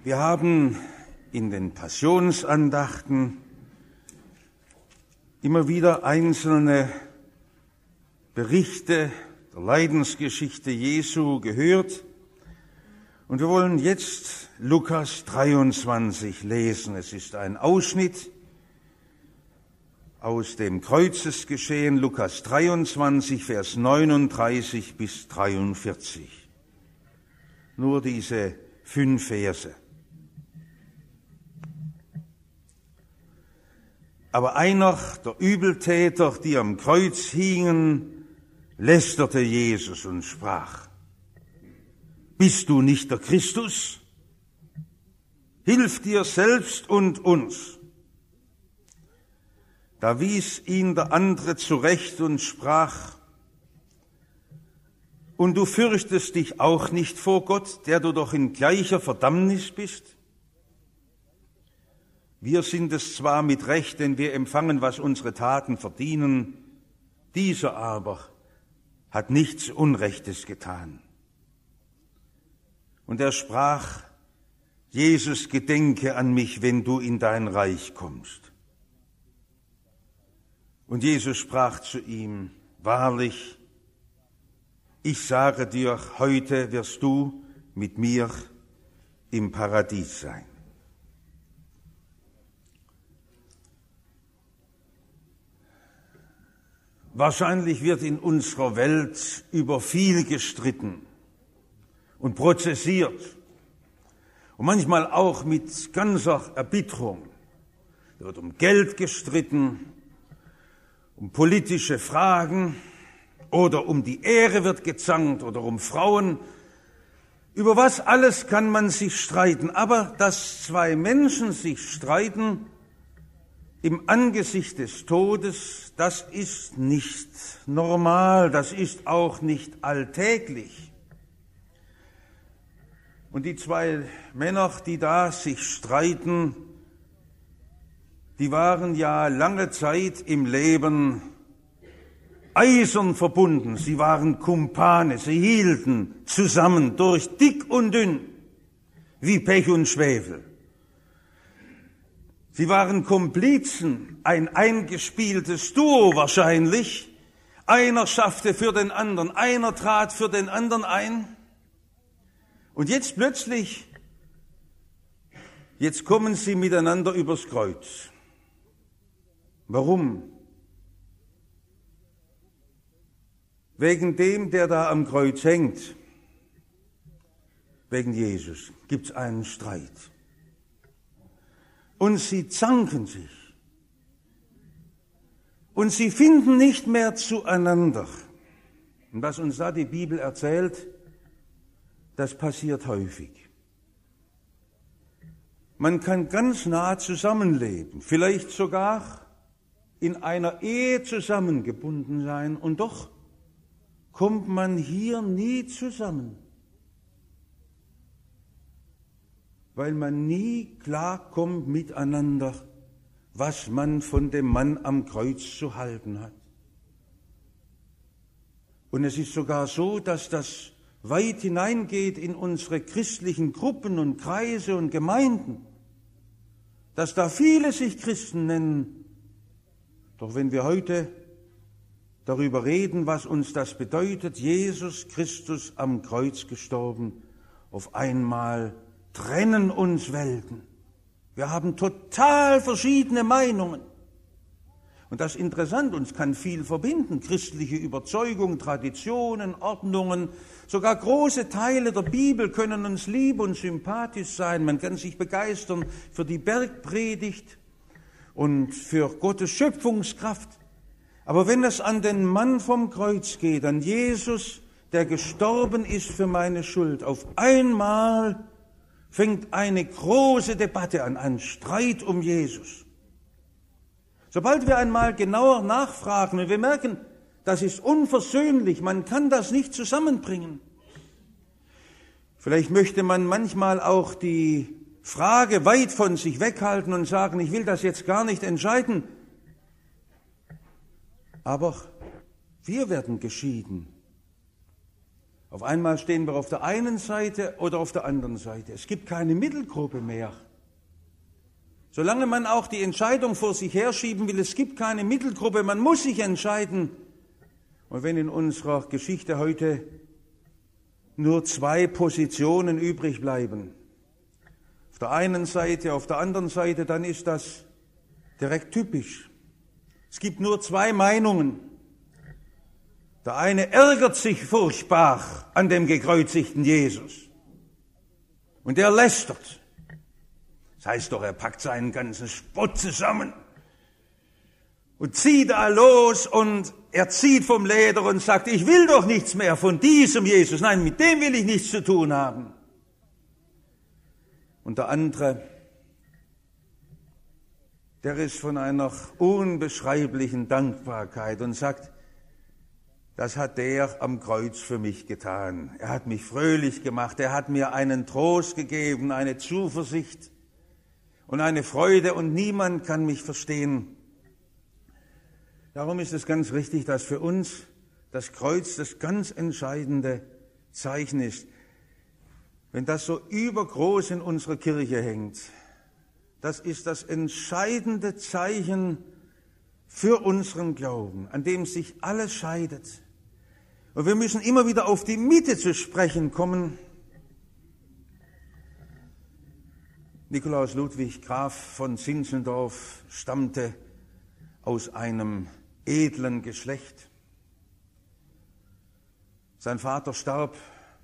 Wir haben in den Passionsandachten immer wieder einzelne Berichte der Leidensgeschichte Jesu gehört. Und wir wollen jetzt Lukas 23 lesen. Es ist ein Ausschnitt aus dem Kreuzesgeschehen, Lukas 23, Vers 39 bis 43. Nur diese 5 Verse. Aber einer der Übeltäter, die am Kreuz hingen, lästerte Jesus und sprach: Bist du nicht der Christus? Hilf dir selbst und uns. Da wies ihn der andere zurecht und sprach: Und du fürchtest dich auch nicht vor Gott, der du doch in gleicher Verdammnis bist? Wir sind es zwar mit Recht, denn wir empfangen, was unsere Taten verdienen. Dieser aber hat nichts Unrechtes getan. Und er sprach: Jesus, gedenke an mich, wenn du in dein Reich kommst. Und Jesus sprach zu ihm: Wahrlich, ich sage dir, heute wirst du mit mir im Paradies sein. Wahrscheinlich wird in unserer Welt über viel gestritten und prozessiert und manchmal auch mit ganzer Erbitterung. Da wird um Geld gestritten, um politische Fragen oder um die Ehre wird gezankt oder um Frauen. Über was alles kann man sich streiten, aber dass 2 Menschen sich streiten im Angesicht des Todes, das ist nicht normal, das ist auch nicht alltäglich. Und die 2 Männer, die da sich streiten, die waren ja lange Zeit im Leben eisern verbunden. Sie waren Kumpane, sie hielten zusammen durch dick und dünn, wie Pech und Schwefel. Sie waren Komplizen, ein eingespieltes Duo wahrscheinlich. Einer schaffte für den anderen, einer trat für den anderen ein. Und jetzt plötzlich, jetzt kommen sie miteinander übers Kreuz. Warum? Wegen dem, der da am Kreuz hängt. Wegen Jesus gibt's einen Streit. Und sie zanken sich. Und sie finden nicht mehr zueinander. Und was uns da die Bibel erzählt, das passiert häufig. Man kann ganz nah zusammenleben, vielleicht sogar in einer Ehe zusammengebunden sein, und doch kommt man hier nie zusammen, weil man nie klarkommt miteinander, was man von dem Mann am Kreuz zu halten hat. Und es ist sogar so, dass das weit hineingeht in unsere christlichen Gruppen und Kreise und Gemeinden, dass da viele sich Christen nennen. Doch wenn wir heute darüber reden, was uns das bedeutet, Jesus Christus am Kreuz gestorben, auf einmal trennen uns Welten. Wir haben total verschiedene Meinungen. Und das ist interessant, uns kann viel verbinden. Christliche Überzeugung, Traditionen, Ordnungen, sogar große Teile der Bibel können uns lieb und sympathisch sein. Man kann sich begeistern für die Bergpredigt und für Gottes Schöpfungskraft. Aber wenn es an den Mann vom Kreuz geht, an Jesus, der gestorben ist für meine Schuld, auf einmal fängt eine große Debatte an, ein Streit um Jesus. Sobald wir einmal genauer nachfragen und wir merken, das ist unversöhnlich, man kann das nicht zusammenbringen. Vielleicht möchte man manchmal auch die Frage weit von sich weghalten und sagen, ich will das jetzt gar nicht entscheiden. Aber wir werden geschieden. Auf einmal stehen wir auf der einen Seite oder auf der anderen Seite. Es gibt keine Mittelgruppe mehr. Solange man auch die Entscheidung vor sich herschieben will, es gibt keine Mittelgruppe, man muss sich entscheiden. Und wenn in unserer Geschichte heute nur 2 Positionen übrig bleiben, auf der einen Seite, auf der anderen Seite, dann ist das direkt typisch. Es gibt nur 2 Meinungen. Der eine ärgert sich furchtbar an dem gekreuzigten Jesus und der lästert. Das heißt doch, er packt seinen ganzen Spott zusammen und zieht da los und er zieht vom Leder und sagt, ich will doch nichts mehr von diesem Jesus. Nein, mit dem will ich nichts zu tun haben. Und der andere, der ist von einer unbeschreiblichen Dankbarkeit und sagt, das hat der am Kreuz für mich getan. Er hat mich fröhlich gemacht, er hat mir einen Trost gegeben, eine Zuversicht und eine Freude und niemand kann mich verstehen. Darum ist es ganz richtig, dass für uns das Kreuz das ganz entscheidende Zeichen ist. Wenn das so übergroß in unserer Kirche hängt, das ist das entscheidende Zeichen für unseren Glauben, an dem sich alles scheidet. Und wir müssen immer wieder auf die Mitte zu sprechen kommen. Nikolaus Ludwig Graf von Zinzendorf stammte aus einem edlen Geschlecht. Sein Vater starb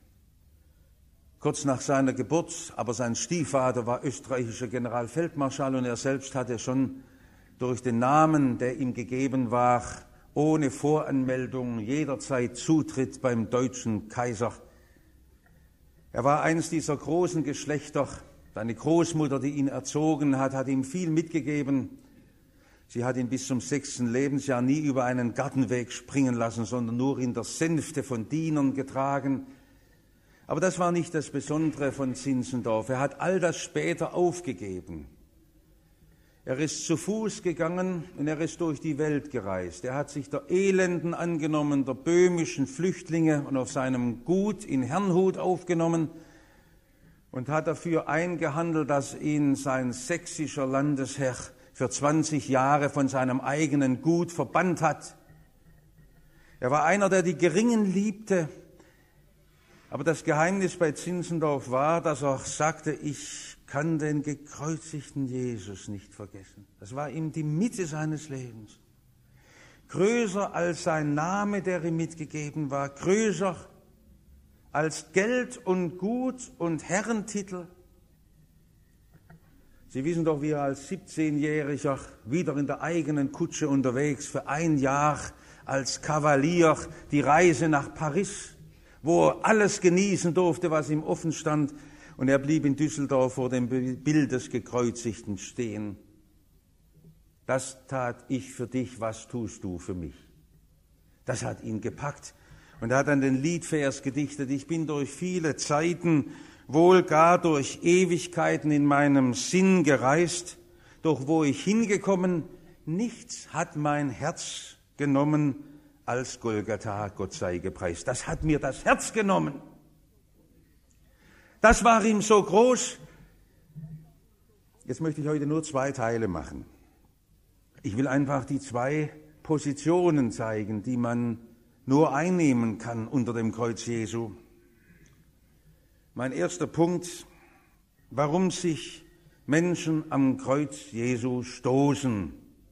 kurz nach seiner Geburt, aber sein Stiefvater war österreichischer Generalfeldmarschall und er selbst hatte schon durch den Namen, der ihm gegeben war, ohne Voranmeldung jederzeit Zutritt beim deutschen Kaiser. Er war eines dieser großen Geschlechter. Seine Großmutter, die ihn erzogen hat, hat ihm viel mitgegeben. Sie hat ihn bis zum 6. Lebensjahr nie über einen Gartenweg springen lassen, sondern nur in der Sänfte von Dienern getragen. Aber das war nicht das Besondere von Zinzendorf. Er hat all das später aufgegeben. Er ist zu Fuß gegangen und er ist durch die Welt gereist. Er hat sich der Elenden angenommen, der böhmischen Flüchtlinge und auf seinem Gut in Herrnhut aufgenommen und hat dafür eingehandelt, dass ihn sein sächsischer Landesherr für 20 Jahre von seinem eigenen Gut verbannt hat. Er war einer, der die Geringen liebte. Aber das Geheimnis bei Zinzendorf war, dass er sagte, ich kann den gekreuzigten Jesus nicht vergessen. Das war ihm die Mitte seines Lebens. Größer als sein Name, der ihm mitgegeben war, größer als Geld und Gut und Herrentitel. Sie wissen doch, wie er als 17-Jähriger wieder in der eigenen Kutsche unterwegs für 1 Jahr als Kavalier die Reise nach Paris, wo er alles genießen durfte, was ihm offen stand. Und er blieb in Düsseldorf vor dem Bild des Gekreuzigten stehen. Das tat ich für dich, was tust du für mich? Das hat ihn gepackt. Und er hat dann den Liedvers gedichtet, ich bin durch viele Zeiten, wohl gar durch Ewigkeiten in meinem Sinn gereist, doch wo ich hingekommen, nichts hat mein Herz genommen als Golgatha, Gott sei gepreist. Das hat mir das Herz genommen. Das war ihm so groß. Jetzt möchte ich heute nur 2 Teile machen. Ich will einfach die 2 Positionen zeigen, die man nur einnehmen kann unter dem Kreuz Jesu. Mein erster Punkt, warum sich Menschen am Kreuz Jesu stoßen.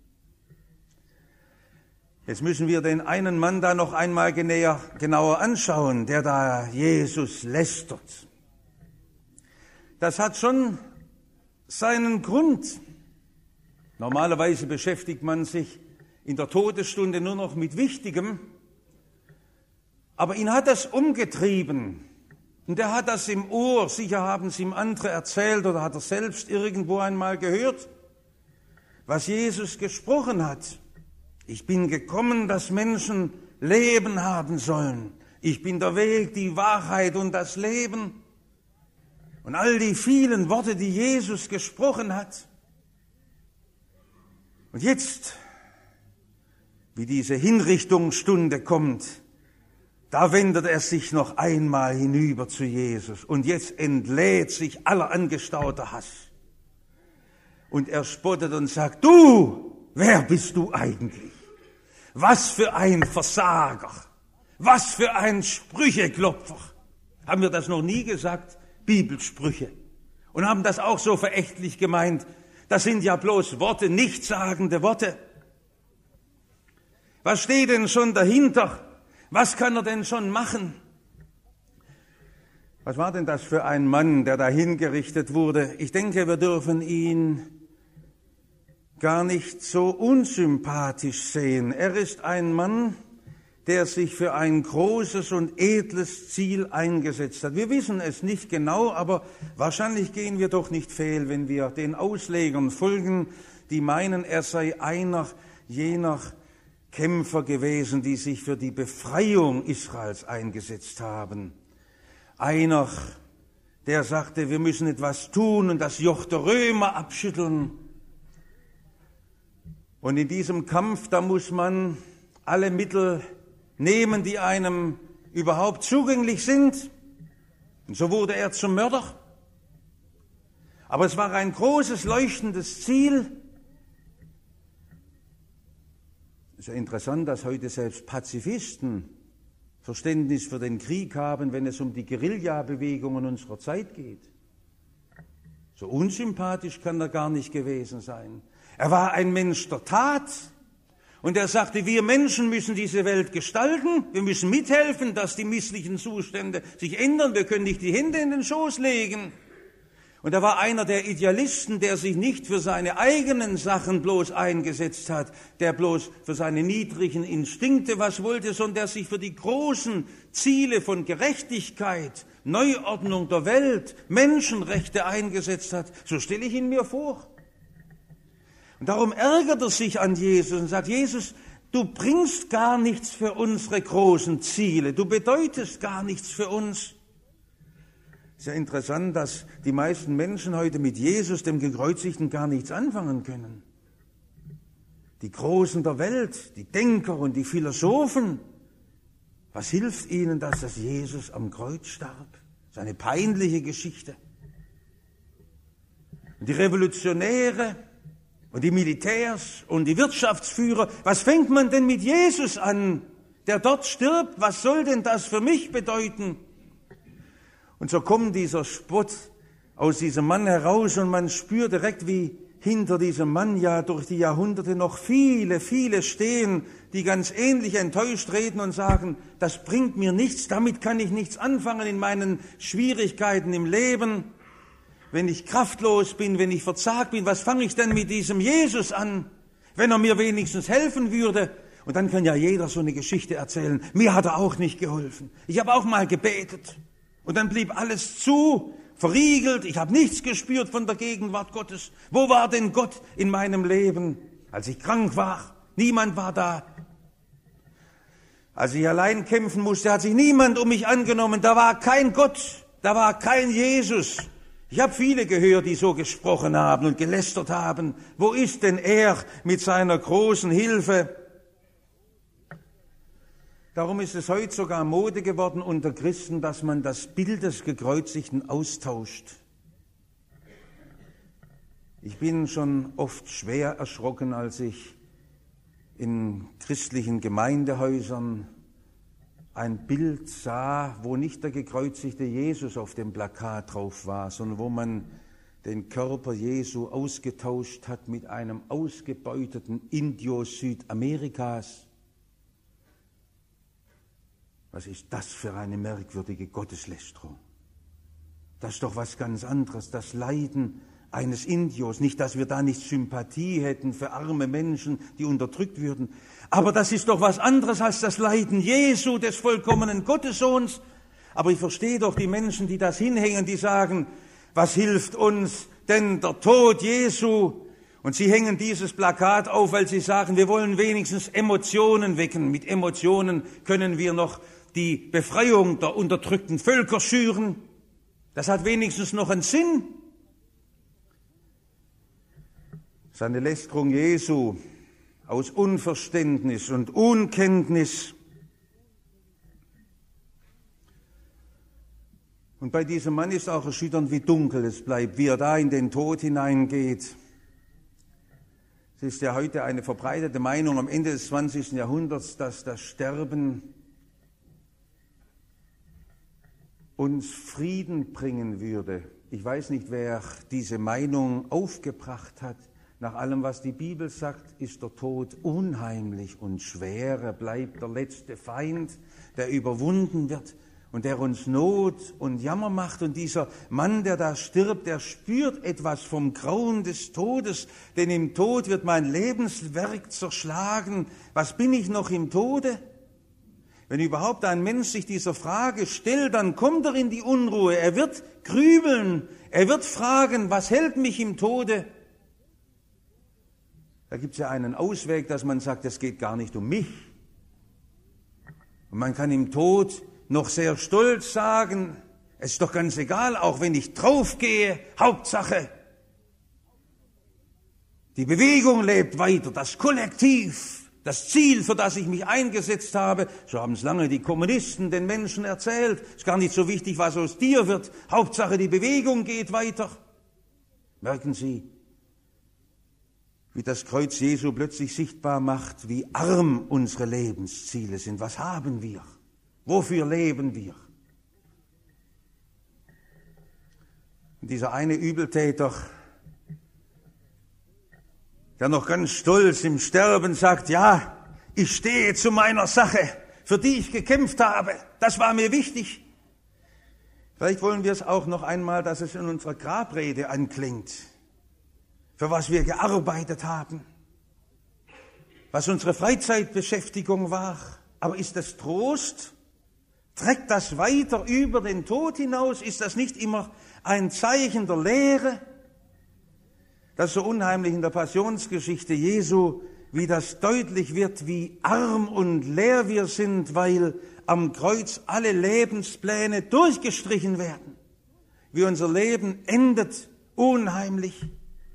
Jetzt müssen wir den einen Mann da noch einmal genauer anschauen, der da Jesus lästert. Das hat schon seinen Grund. Normalerweise beschäftigt man sich in der Todesstunde nur noch mit Wichtigem, aber ihn hat das umgetrieben und er hat das im Ohr, sicher haben es ihm andere erzählt oder hat er selbst irgendwo einmal gehört, was Jesus gesprochen hat. Ich bin gekommen, dass Menschen Leben haben sollen. Ich bin der Weg, die Wahrheit und das Leben. Und all die vielen Worte, die Jesus gesprochen hat. Und jetzt, wie diese Hinrichtungsstunde kommt, Da wendet er sich noch einmal hinüber zu Jesus und jetzt entlädt sich aller angestauter Hass. Und er spottet und sagt, du, wer bist du eigentlich? Was für ein Versager, was für ein Sprücheklopfer. Haben wir das noch nie gesagt? Bibelsprüche. Und haben das auch so verächtlich gemeint. Das sind ja bloß Worte, nichtssagende Worte. Was steht denn schon dahinter? Was kann er denn schon machen? Was war denn das für ein Mann, der da hingerichtet wurde? Ich denke, wir dürfen ihn gar nicht so unsympathisch sehen. Er ist ein Mann, der sich für ein großes und edles Ziel eingesetzt hat. Wir wissen es nicht genau, aber wahrscheinlich gehen wir doch nicht fehl, wenn wir den Auslegern folgen, die meinen, er sei einer jener Kämpfer gewesen, die sich für die Befreiung Israels eingesetzt haben. Einer, der sagte, wir müssen etwas tun und das Joch der Römer abschütteln. Und in diesem Kampf, da muss man alle Mittel nehmen, die einem überhaupt zugänglich sind. Und so wurde er zum Mörder. Aber es war ein großes, leuchtendes Ziel. Es ist ja interessant, dass heute selbst Pazifisten Verständnis für den Krieg haben, wenn es um die Guerilla-Bewegungen unserer Zeit geht. So unsympathisch kann er gar nicht gewesen sein. Er war ein Mensch der Tat. Und er sagte, wir Menschen müssen diese Welt gestalten, wir müssen mithelfen, dass die misslichen Zustände sich ändern, wir können nicht die Hände in den Schoß legen. Und er war einer der Idealisten, der sich nicht für seine eigenen Sachen bloß eingesetzt hat, der bloß für seine niedrigen Instinkte was wollte, sondern der sich für die großen Ziele von Gerechtigkeit, Neuordnung der Welt, Menschenrechte eingesetzt hat. So stelle ich ihn mir vor. Und darum ärgert er sich an Jesus und sagt, Jesus, du bringst gar nichts für unsere großen Ziele, du bedeutest gar nichts für uns. Sehr interessant, dass die meisten Menschen heute mit Jesus, dem Gekreuzigten, gar nichts anfangen können. Die Großen der Welt, die Denker und die Philosophen, was hilft ihnen, dass das Jesus am Kreuz starb? Das ist eine peinliche Geschichte. Und die Revolutionäre und die Militärs und die Wirtschaftsführer, was fängt man denn mit Jesus an, der dort stirbt? Was soll denn das für mich bedeuten? Und so kommt dieser Spott aus diesem Mann heraus und man spürt direkt, wie hinter diesem Mann ja durch die Jahrhunderte noch viele, viele stehen, die ganz ähnlich enttäuscht reden und sagen, das bringt mir nichts, damit kann ich nichts anfangen in meinen Schwierigkeiten im Leben. Wenn ich kraftlos bin, wenn ich verzagt bin, was fange ich denn mit diesem Jesus an, wenn er mir wenigstens helfen würde? Und dann kann ja jeder so eine Geschichte erzählen. Mir hat er auch nicht geholfen. Ich habe auch mal gebetet. Und dann blieb alles zu, verriegelt. Ich habe nichts gespürt von der Gegenwart Gottes. Wo war denn Gott in meinem Leben, als ich krank war? Niemand war da. Als ich allein kämpfen musste, hat sich niemand um mich angenommen. Da war kein Gott, da war kein Jesus. Ich habe viele gehört, die so gesprochen haben und gelästert haben. Wo ist denn er mit seiner großen Hilfe? Darum ist es heute sogar Mode geworden unter Christen, dass man das Bild des Gekreuzigten austauscht. Ich bin schon oft schwer erschrocken, als ich in christlichen Gemeindehäusern ein Bild sah, wo nicht der gekreuzigte Jesus auf dem Plakat drauf war, sondern wo man den Körper Jesu ausgetauscht hat mit einem ausgebeuteten Indio Südamerikas. Was ist das für eine merkwürdige Gotteslästerung? Das ist doch was ganz anderes, das Leiden eines Indios. Nicht, dass wir da nicht Sympathie hätten für arme Menschen, die unterdrückt würden. Aber das ist doch was anderes als das Leiden Jesu, des vollkommenen Gottessohns. Aber ich verstehe doch die Menschen, die das hinhängen, die sagen, was hilft uns denn der Tod Jesu? Und sie hängen dieses Plakat auf, weil sie sagen, wir wollen wenigstens Emotionen wecken. Mit Emotionen können wir noch die Befreiung der unterdrückten Völker schüren. Das hat wenigstens noch einen Sinn. Seine Lästerung Jesu aus Unverständnis und Unkenntnis Und bei diesem Mann ist auch erschütternd, wie dunkel es bleibt, wie er da in den Tod hineingeht. Es ist ja heute eine verbreitete Meinung am Ende des 20. Jahrhunderts, dass das Sterben uns Frieden bringen würde. Ich weiß nicht, wer diese Meinung aufgebracht hat. Nach allem, was die Bibel sagt, ist der Tod unheimlich und schwer. Er bleibt der letzte Feind, der überwunden wird und der uns Not und Jammer macht. Und dieser Mann, der da stirbt, der spürt etwas vom Grauen des Todes, denn im Tod wird mein Lebenswerk zerschlagen. Was bin ich noch im Tode? Wenn überhaupt ein Mensch sich dieser Frage stellt, dann kommt er in die Unruhe. Er wird grübeln, er wird fragen, was hält mich im Tode? Da gibt es ja einen Ausweg, dass man sagt, es geht gar nicht um mich. Und man kann im Tod noch sehr stolz sagen, es ist doch ganz egal, auch wenn ich draufgehe, Hauptsache, die Bewegung lebt weiter, das Kollektiv, das Ziel, für das ich mich eingesetzt habe. So haben es lange die Kommunisten den Menschen erzählt. Es ist gar nicht so wichtig, was aus dir wird. Hauptsache, die Bewegung geht weiter. Merken Sie, wie das Kreuz Jesu plötzlich sichtbar macht, wie arm unsere Lebensziele sind. Was haben wir? Wofür leben wir? Und dieser eine Übeltäter, der noch ganz stolz im Sterben sagt, ja, ich stehe zu meiner Sache, für die ich gekämpft habe. Das war mir wichtig. Vielleicht wollen wir es auch noch einmal, dass es in unserer Grabrede anklingt, für was wir gearbeitet haben, was unsere Freizeitbeschäftigung war. Aber ist das Trost? Trägt das weiter über den Tod hinaus? Ist das nicht immer ein Zeichen der Leere? Das ist so unheimlich in der Passionsgeschichte Jesu, wie das deutlich wird, wie arm und leer wir sind, weil am Kreuz alle Lebenspläne durchgestrichen werden. Wie unser Leben endet, unheimlich.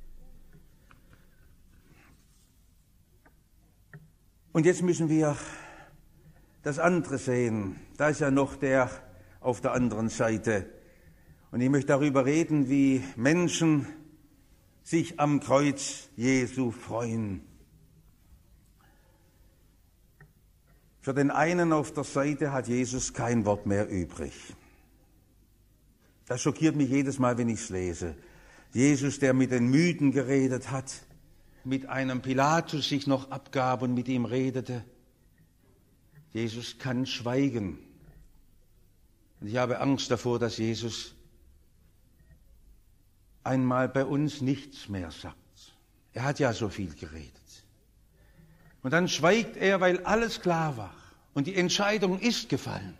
Und jetzt müssen wir das andere sehen. Da ist ja noch der auf der anderen Seite. Und ich möchte darüber reden, wie Menschen sich am Kreuz Jesu freuen. Für den einen auf der Seite hat Jesus kein Wort mehr übrig. Das schockiert mich jedes Mal, wenn ich es lese. Jesus, der mit den Müden geredet hat, mit einem Pilatus sich noch abgab und mit ihm redete. Jesus kann schweigen. Und ich habe Angst davor, dass Jesus einmal bei uns nichts mehr sagt. Er hat ja so viel geredet. Und dann schweigt er, weil alles klar war. Und die Entscheidung ist gefallen.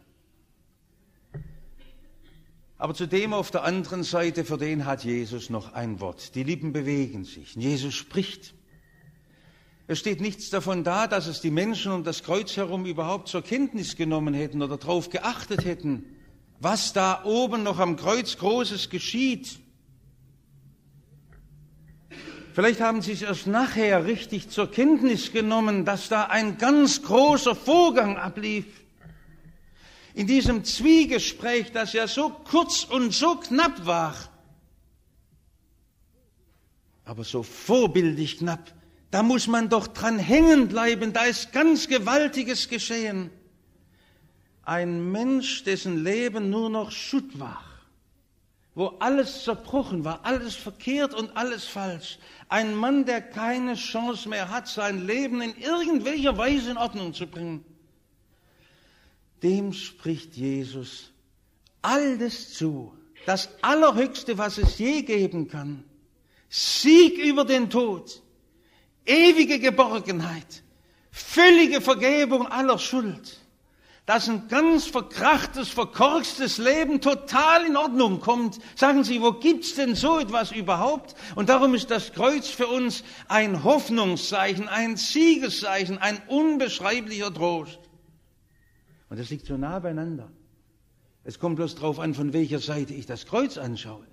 Aber zu dem auf der anderen Seite, für den hat Jesus noch ein Wort. Die Lippen bewegen sich. Und Jesus spricht. Es steht nichts davon da, dass es die Menschen um das Kreuz herum überhaupt zur Kenntnis genommen hätten oder darauf geachtet hätten, was da oben noch am Kreuz Großes geschieht. Vielleicht haben Sie es erst nachher richtig zur Kenntnis genommen, dass da ein ganz großer Vorgang ablief. In diesem Zwiegespräch, das ja so kurz und so knapp war, aber so vorbildlich knapp, da muss man doch dran hängen bleiben, da ist ganz Gewaltiges geschehen. Ein Mensch, dessen Leben nur noch Schutt war, wo alles zerbrochen war, alles verkehrt und alles falsch. Ein Mann, der keine Chance mehr hat, sein Leben in irgendwelcher Weise in Ordnung zu bringen. Dem spricht Jesus alles zu, das Allerhöchste, was es je geben kann. Sieg über den Tod, ewige Geborgenheit, völlige Vergebung aller Schuld, dass ein ganz verkrachtes, verkorkstes Leben total in Ordnung kommt. Sagen Sie, wo gibt's denn so etwas überhaupt? Und darum ist das Kreuz für uns ein Hoffnungszeichen, ein Siegeszeichen, ein unbeschreiblicher Trost. Und das liegt so nah beieinander. Es kommt bloß darauf an, von welcher Seite ich das Kreuz anschaue.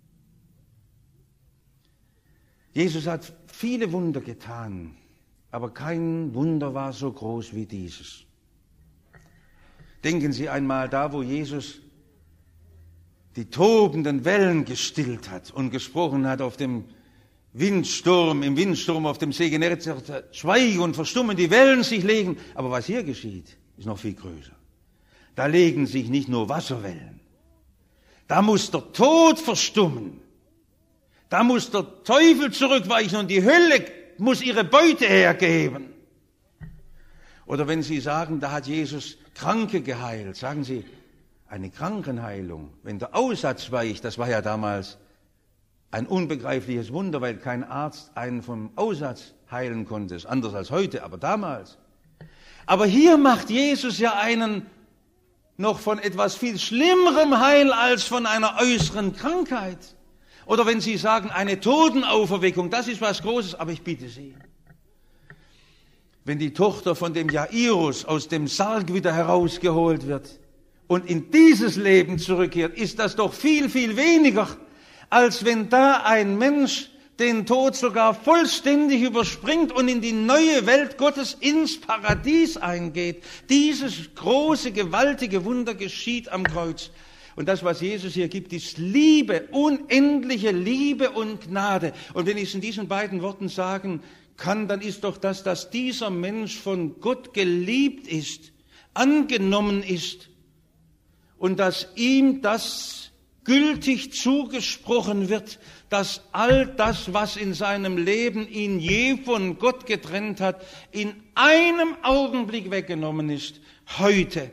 Jesus hat viele Wunder getan, aber kein Wunder war so groß wie dieses. Denken Sie einmal da, wo Jesus die tobenden Wellen gestillt hat und gesprochen hat im Windsturm auf dem See Genezareth, schweige und verstummen, die Wellen sich legen. Aber was hier geschieht, ist noch viel größer. Da legen sich nicht nur Wasserwellen. Da muss der Tod verstummen. Da muss der Teufel zurückweichen und die Hölle muss ihre Beute hergeben. Oder wenn Sie sagen, da hat Jesus Kranke geheilt, sagen Sie, eine Krankenheilung, wenn der Aussatz weicht, das war ja damals ein unbegreifliches Wunder, weil kein Arzt einen vom Aussatz heilen konnte, ist anders als heute, aber damals. Aber hier macht Jesus ja einen noch von etwas viel Schlimmerem Heil als von einer äußeren Krankheit. Oder wenn Sie sagen, eine Totenauferweckung, das ist was Großes, aber ich bitte Sie, wenn die Tochter von dem Jairus aus dem Sarg wieder herausgeholt wird und in dieses Leben zurückkehrt, ist das doch viel, viel weniger, als wenn da ein Mensch den Tod sogar vollständig überspringt und in die neue Welt Gottes, ins Paradies eingeht. Dieses große, gewaltige Wunder geschieht am Kreuz. Und das, was Jesus hier gibt, ist Liebe, unendliche Liebe und Gnade. Und wenn ich es in diesen beiden Worten sagen kann, dann ist doch das, dass dieser Mensch von Gott geliebt ist, angenommen ist und dass ihm das gültig zugesprochen wird, dass all das, was in seinem Leben ihn je von Gott getrennt hat, in einem Augenblick weggenommen ist, heute.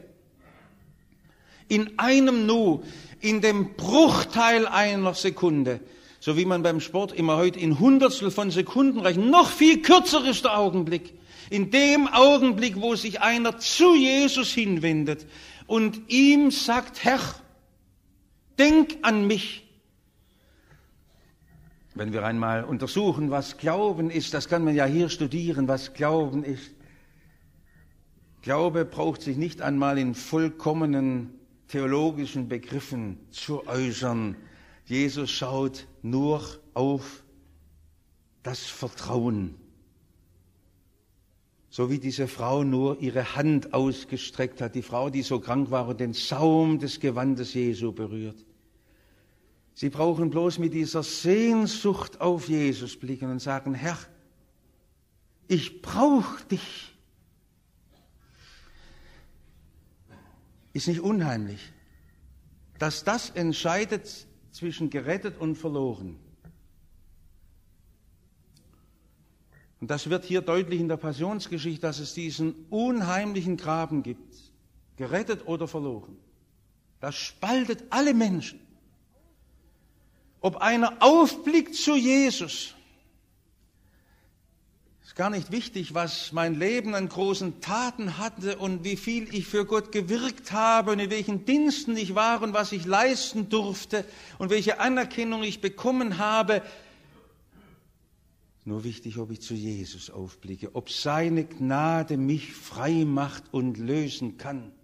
In einem Nu, in dem Bruchteil einer Sekunde, so wie man beim Sport immer heute in Hundertstel von Sekunden rechnet, noch viel kürzer ist der Augenblick. In dem Augenblick, wo sich einer zu Jesus hinwendet und ihm sagt, Herr, denk an mich. Wenn wir einmal untersuchen, was Glauben ist, das kann man ja hier studieren, was Glauben ist. Glaube braucht sich nicht einmal in vollkommenen theologischen Begriffen zu äußern. Jesus schaut nur auf das Vertrauen. So wie diese Frau nur ihre Hand ausgestreckt hat, die Frau, die so krank war und den Saum des Gewandes Jesu berührt. Sie brauchen bloß mit dieser Sehnsucht auf Jesus blicken und sagen, Herr, ich brauche dich. Ist nicht unheimlich, dass das entscheidet zwischen gerettet und verloren. Und das wird hier deutlich in der Passionsgeschichte, dass es diesen unheimlichen Graben gibt, gerettet oder verloren. Das spaltet alle Menschen. Ob einer aufblickt zu Jesus, ist gar nicht wichtig, was mein Leben an großen Taten hatte und wie viel ich für Gott gewirkt habe und in welchen Diensten ich war und was ich leisten durfte und welche Anerkennung ich bekommen habe. Nur wichtig, ob ich zu Jesus aufblicke, ob seine Gnade mich frei macht und lösen kann.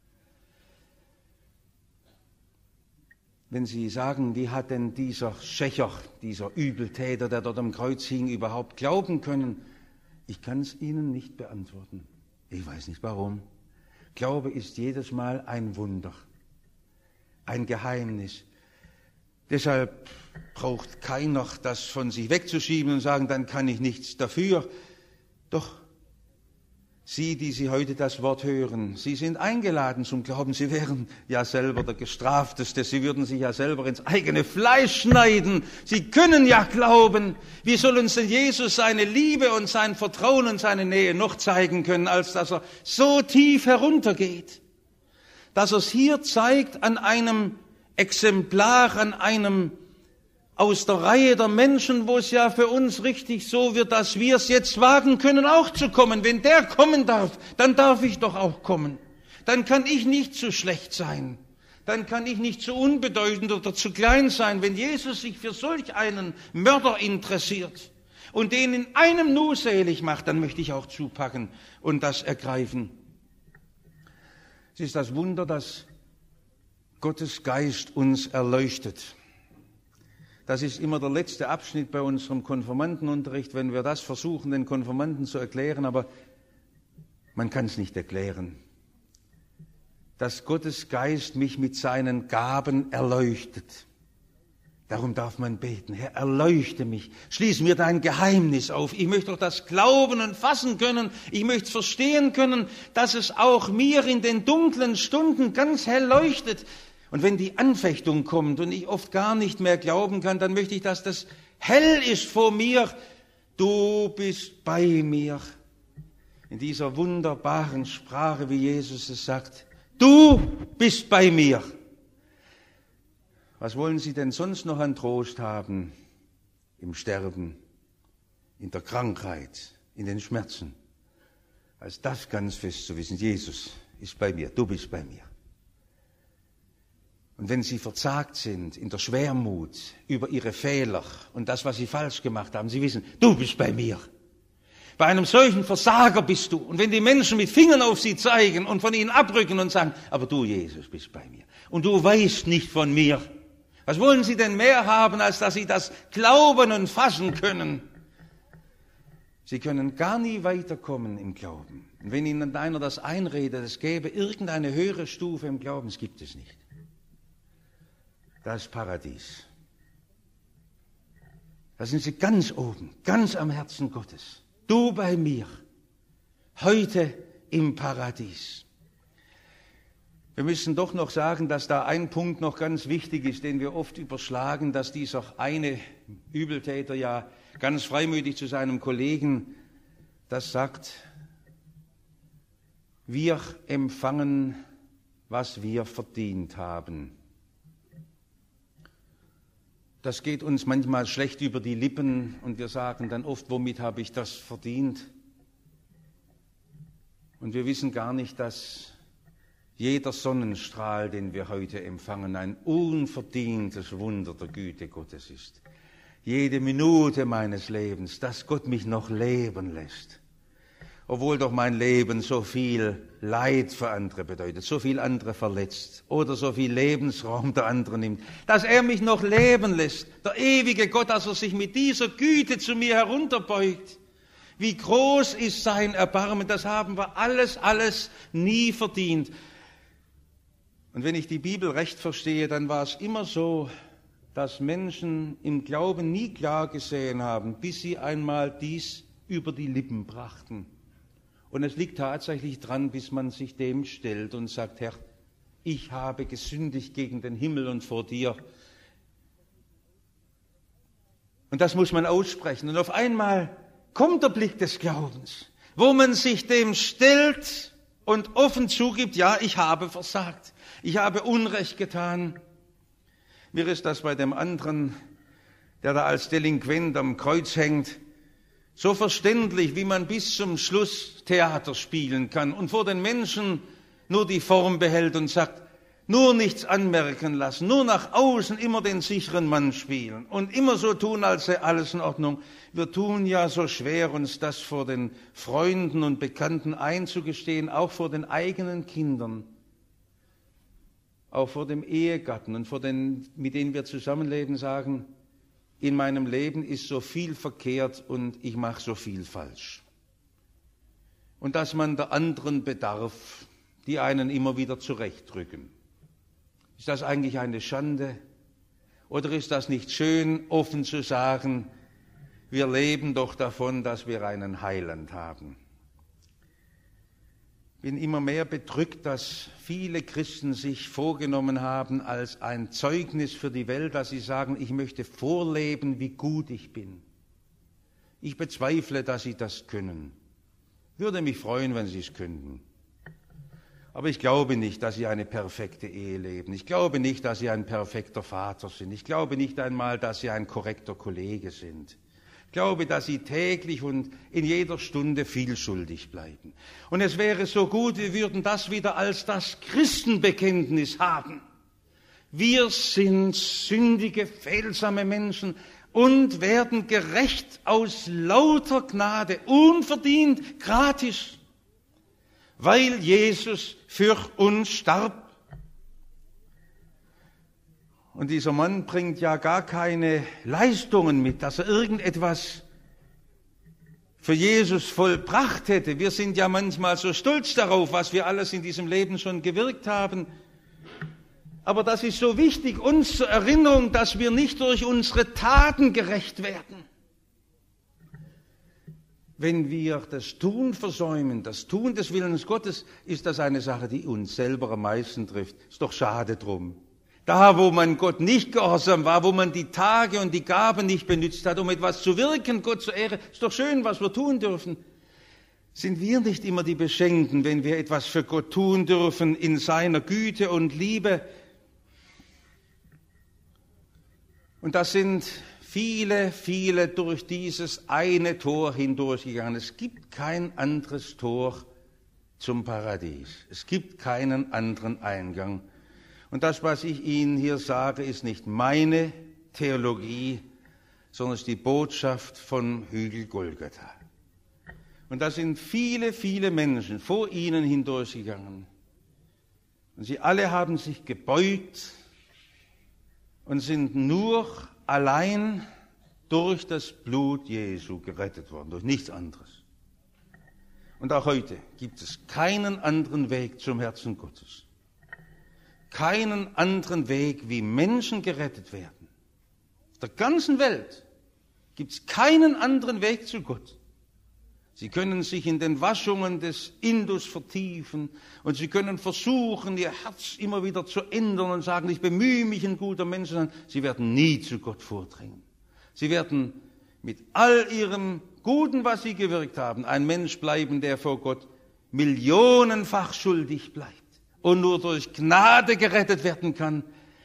Wenn Sie sagen, wie hat denn dieser Schächer, dieser Übeltäter, der dort am Kreuz hing, überhaupt glauben können? Ich kann es Ihnen nicht beantworten. Ich weiß nicht warum. Glaube ist jedes Mal ein Wunder, ein Geheimnis. Deshalb braucht keiner das von sich wegzuschieben und sagen, dann kann ich nichts dafür. Doch Sie, die Sie heute das Wort hören, Sie sind eingeladen zum Glauben. Sie wären ja selber der Gestrafteste. Sie würden sich ja selber ins eigene Fleisch schneiden. Sie können ja glauben. Wie soll uns denn Jesus seine Liebe und sein Vertrauen und seine Nähe noch zeigen können, als dass er so tief heruntergeht? Dass er es hier zeigt an einem Exemplar, an einem aus der Reihe der Menschen, wo es ja für uns richtig so wird, dass wir es jetzt wagen können, auch zu kommen. Wenn der kommen darf, dann darf ich doch auch kommen. Dann kann ich nicht zu schlecht sein. Dann kann ich nicht zu unbedeutend oder zu klein sein. Wenn Jesus sich für solch einen Mörder interessiert und den in einem Nu selig macht, dann möchte ich auch zupacken und das ergreifen. Es ist das Wunder, dass Gottes Geist uns erleuchtet. Das ist immer der letzte Abschnitt bei unserem Konfirmandenunterricht, wenn wir das versuchen, den Konfirmanden zu erklären, aber man kann es nicht erklären. dass Gottes Geist mich mit seinen Gaben erleuchtet. Darum darf man beten: Herr, erleuchte mich, schließ mir dein Geheimnis auf. Ich möchte doch das glauben und fassen können. Ich möchte es verstehen können, dass es auch mir in den dunklen Stunden ganz hell leuchtet. Und wenn die Anfechtung kommt und ich oft gar nicht mehr glauben kann, dann möchte ich, dass das hell ist vor mir. Du bist bei mir. In dieser wunderbaren Sprache, wie Jesus es sagt: Du bist bei mir. Was wollen Sie denn sonst noch an Trost haben? Im Sterben, in der Krankheit, in den Schmerzen. Als das ganz fest zu wissen: Jesus ist bei mir, du bist bei mir. Und wenn Sie verzagt sind, in der Schwermut über Ihre Fehler und das, was Sie falsch gemacht haben, Sie wissen, du bist bei mir. Bei einem solchen Versager bist du. Und wenn die Menschen mit Fingern auf Sie zeigen und von Ihnen abrücken und sagen: aber du, Jesus, bist bei mir. Und du weißt nicht von mir. Was wollen Sie denn mehr haben, als dass Sie das glauben und fassen können? Sie können gar nie weiterkommen im Glauben. Und wenn Ihnen einer das einredet, es gäbe irgendeine höhere Stufe im Glauben, es gibt es nicht. Das Paradies. Da sind Sie ganz oben, ganz am Herzen Gottes. Du bei mir, heute im Paradies. Wir müssen doch noch sagen, dass da ein Punkt noch ganz wichtig ist, den wir oft überschlagen, dass dieser eine Übeltäter ja ganz freimütig zu seinem Kollegen das sagt: wir empfangen, was wir verdient haben. Das geht uns manchmal schlecht über die Lippen und wir sagen dann oft: womit habe ich das verdient? Und wir wissen gar nicht, dass jeder Sonnenstrahl, den wir heute empfangen, ein unverdientes Wunder der Güte Gottes ist. Jede Minute meines Lebens, dass Gott mich noch leben lässt. Obwohl doch mein Leben so viel Leid für andere bedeutet, so viel andere verletzt oder so viel Lebensraum der anderen nimmt, dass er mich noch leben lässt. Der ewige Gott, dass er sich mit dieser Güte zu mir herunterbeugt. Wie groß ist sein Erbarmen, das haben wir alles nie verdient. Und wenn ich die Bibel recht verstehe, dann war es immer so, dass Menschen im Glauben nie klar gesehen haben, bis sie einmal dies über die Lippen brachten. Und es liegt tatsächlich dran, bis man sich dem stellt und sagt: Herr, ich habe gesündigt gegen den Himmel und vor dir. Und das muss man aussprechen. Und auf einmal kommt der Blick des Glaubens, wo man sich dem stellt und offen zugibt: ja, ich habe versagt. Ich habe Unrecht getan. Mir ist das bei dem anderen, der da als Delinquent am Kreuz hängt, so verständlich, wie man bis zum Schluss Theater spielen kann und vor den Menschen nur die Form behält und sagt: nur nichts anmerken lassen, nur nach außen immer den sicheren Mann spielen und immer so tun, als sei alles in Ordnung. Wir tun ja so schwer, uns das vor den Freunden und Bekannten einzugestehen, auch vor den eigenen Kindern, auch vor dem Ehegatten und vor den, mit denen wir zusammenleben, sagen: in meinem Leben ist so viel verkehrt und ich mache so viel falsch. Und dass man der anderen bedarf, die einen immer wieder zurechtdrücken. Ist das eigentlich eine Schande? Oder ist das nicht schön, offen zu sagen: wir leben doch davon, dass wir einen Heiland haben? Ich bin immer mehr bedrückt, dass viele Christen sich vorgenommen haben, als ein Zeugnis für die Welt, dass sie sagen: ich möchte vorleben, wie gut ich bin. Ich bezweifle, dass sie das können. Würde mich freuen, wenn sie es könnten. Aber ich glaube nicht, dass sie eine perfekte Ehe leben. Ich glaube nicht, dass sie ein perfekter Vater sind. Ich glaube nicht einmal, dass sie ein korrekter Kollege sind. Ich glaube, dass sie täglich und in jeder Stunde viel schuldig bleiben. Und es wäre so gut, wir würden das wieder als das Christenbekenntnis haben. Wir sind sündige, fehlsame Menschen und werden gerecht aus lauter Gnade, unverdient, gratis, weil Jesus für uns starb. Und dieser Mann bringt ja gar keine Leistungen mit, dass er irgendetwas für Jesus vollbracht hätte. Wir sind ja manchmal so stolz darauf, was wir alles in diesem Leben schon gewirkt haben. Aber das ist so wichtig, uns zur Erinnerung, dass wir nicht durch unsere Taten gerecht werden. Wenn wir das Tun versäumen, das Tun des Willens Gottes, ist das eine Sache, die uns selber am meisten trifft. Ist doch schade drum. Da, wo man Gott nicht gehorsam war, wo man die Tage und die Gaben nicht benutzt hat, um etwas zu wirken, Gott zur Ehre, ist doch schön, was wir tun dürfen. Sind wir nicht immer die Beschenkten, wenn wir etwas für Gott tun dürfen in seiner Güte und Liebe? Und das sind viele durch dieses eine Tor hindurchgegangen. Es gibt kein anderes Tor zum Paradies. Es gibt keinen anderen Eingang. Und das, was ich Ihnen hier sage, ist nicht meine Theologie, sondern es ist die Botschaft vom Hügel Golgatha. Und da sind viele Menschen vor Ihnen hindurchgegangen. Und sie alle haben sich gebeugt und sind nur allein durch das Blut Jesu gerettet worden, durch nichts anderes. Und auch heute gibt es keinen anderen Weg zum Herzen Gottes. Keinen anderen Weg, wie Menschen gerettet werden. Auf der ganzen Welt gibt es keinen anderen Weg zu Gott. Sie können sich in den Waschungen des Indus vertiefen und sie können versuchen, ihr Herz immer wieder zu ändern und sagen, ich bemühe mich, ein guter Mensch zu sein. Sie werden nie zu Gott vordringen. Sie werden mit all ihrem Guten, was sie gewirkt haben, ein Mensch bleiben, der vor Gott millionenfach schuldig bleibt und nur durch Gnade gerettet werden kann.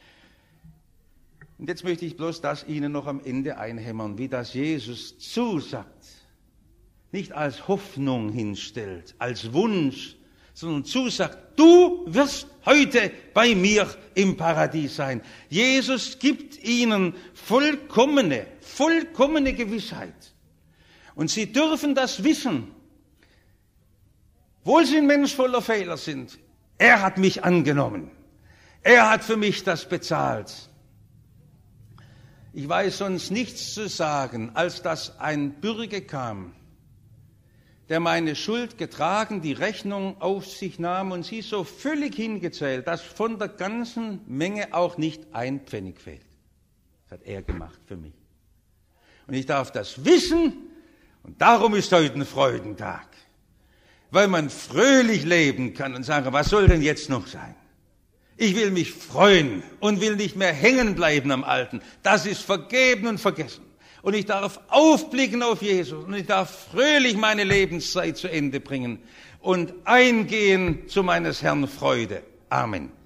Und jetzt möchte ich bloß das Ihnen noch am Ende einhämmern, wie das Jesus zusagt. Nicht als Hoffnung hinstellt, als Wunsch, sondern zusagt, du wirst heute bei mir im Paradies sein. Jesus gibt ihnen vollkommene Gewissheit. Und sie dürfen das wissen. Obwohl sie ein Mensch voller Fehler sind. Er hat mich angenommen. Er hat für mich das bezahlt. Ich weiß sonst nichts zu sagen, als dass ein Bürger kam, der meine Schuld getragen, die Rechnung auf sich nahm und sie so völlig hingezählt, dass von der ganzen Menge auch nicht ein Pfennig fehlt. Das hat er gemacht für mich. Und ich darf das wissen und darum ist heute ein Freudentag. Weil man fröhlich leben kann und sagen, was soll denn jetzt noch sein? Ich will mich freuen und will nicht mehr hängen bleiben am Alten. Das ist vergeben und vergessen. Und ich darf aufblicken auf Jesus und ich darf fröhlich meine Lebenszeit zu Ende bringen und eingehen zu meines Herrn Freude. Amen.